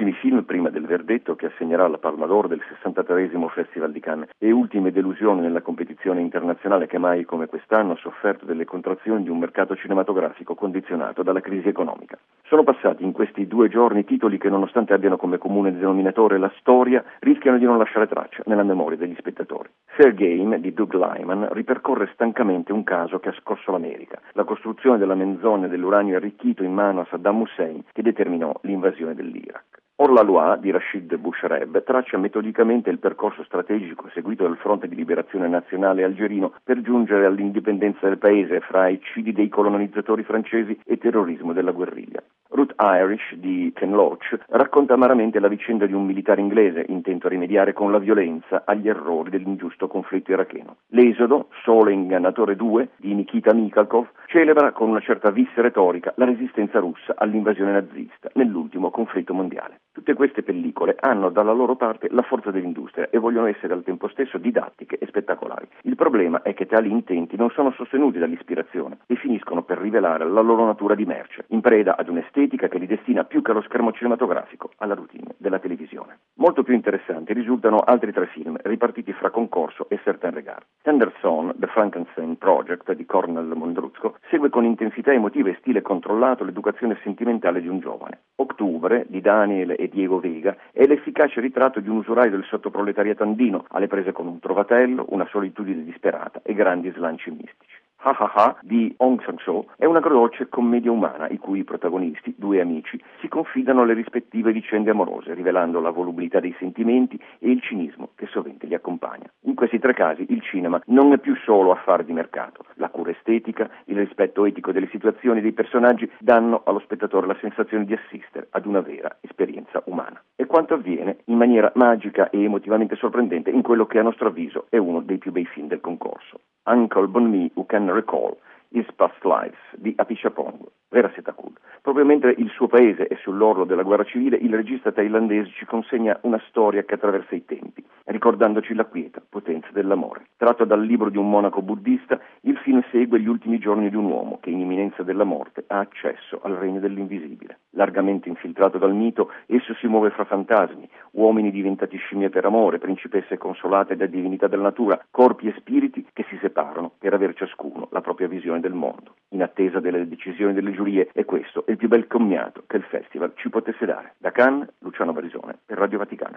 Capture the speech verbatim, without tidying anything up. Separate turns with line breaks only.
ultimi film prima del verdetto che assegnerà la Palma d'Oro del sessantatreesimo Festival di Cannes e ultime delusioni nella competizione internazionale che mai come quest'anno ha sofferto delle contrazioni di un mercato cinematografico condizionato dalla crisi economica. Sono passati in questi due giorni titoli che, nonostante abbiano come comune denominatore la storia, rischiano di non lasciare traccia nella memoria degli spettatori. Fair Game di Doug Liman ripercorre stancamente un caso che ha scosso l'America, la costruzione della menzogna dell'uranio arricchito in mano a Saddam Hussein che determinò l'invasione dell'Iraq. Or la loi di Rashid Bushareb traccia metodicamente il percorso strategico seguito dal Fronte di Liberazione Nazionale algerino per giungere all'indipendenza del paese fra eccidi dei colonizzatori francesi e terrorismo della guerriglia. Ruth Irish di Ken Loach racconta amaramente la vicenda di un militare inglese intento a rimediare con la violenza agli errori dell'ingiusto conflitto iracheno. L'esodo, Solo e Ingannatore due di Nikita Mikhalkov celebra con una certa vis retorica la resistenza russa all'invasione nazista nell'ultimo conflitto mondiale. Tutte queste pellicole hanno dalla loro parte la forza dell'industria e vogliono essere al tempo stesso didattiche e spettacolari. Il problema è che tali intenti non sono sostenuti dall'ispirazione e finiscono per rivelare la loro natura di merce, in preda ad un'estetica che li destina più che allo schermo cinematografico alla routine della televisione. Molto più interessanti risultano altri tre film ripartiti fra Concorso e Certain Regard. Sanderson, The Frankenstein Project di Cornel Mondruzco, segue con intensità emotiva e stile controllato l'educazione sentimentale di un giovane. Ottobre di Daniel e Diego Vega è l'efficace ritratto di un usuraio del sottoproletariato andino alle prese con un trovatello, una solitudine disperata e grandi slanci mistici. Ha Ha Ha di Hong Sang-soo è una agrodolce commedia umana i cui protagonisti, due amici, si confidano alle rispettive vicende amorose, rivelando la volubilità dei sentimenti e il cinismo che sovente li accompagna. In questi tre casi il cinema non è più solo affare di mercato. La cura estetica, il rispetto etico delle situazioni e dei personaggi danno allo spettatore la sensazione di assistere ad una vera esperienza umana. E quanto avviene in maniera magica e emotivamente sorprendente in quello che a nostro avviso è uno dei più bei film del concorso. Uncle Bon Me Who Can Recall His Past Lives di Apichatpong, Vera Setakul. Proprio mentre il suo paese è sull'orlo della guerra civile, il regista thailandese ci consegna una storia che attraversa i tempi, ricordandoci la quieta potenza dell'amore. Tratto dal libro di un monaco buddista, il film segue gli ultimi giorni di un uomo che in imminenza della morte ha accesso al regno dell'invisibile. Largamente infiltrato dal mito, esso si muove fra fantasmi, uomini diventati scimmie per amore, principesse consolate da divinità della natura, corpi e spiriti che si separano per aver ciascuno la propria visione del mondo. In attesa delle decisioni delle giurie, e questo è il più bel commiato che il festival ci potesse dare. Da Cannes, Luciano Barisone per Radio Vaticana.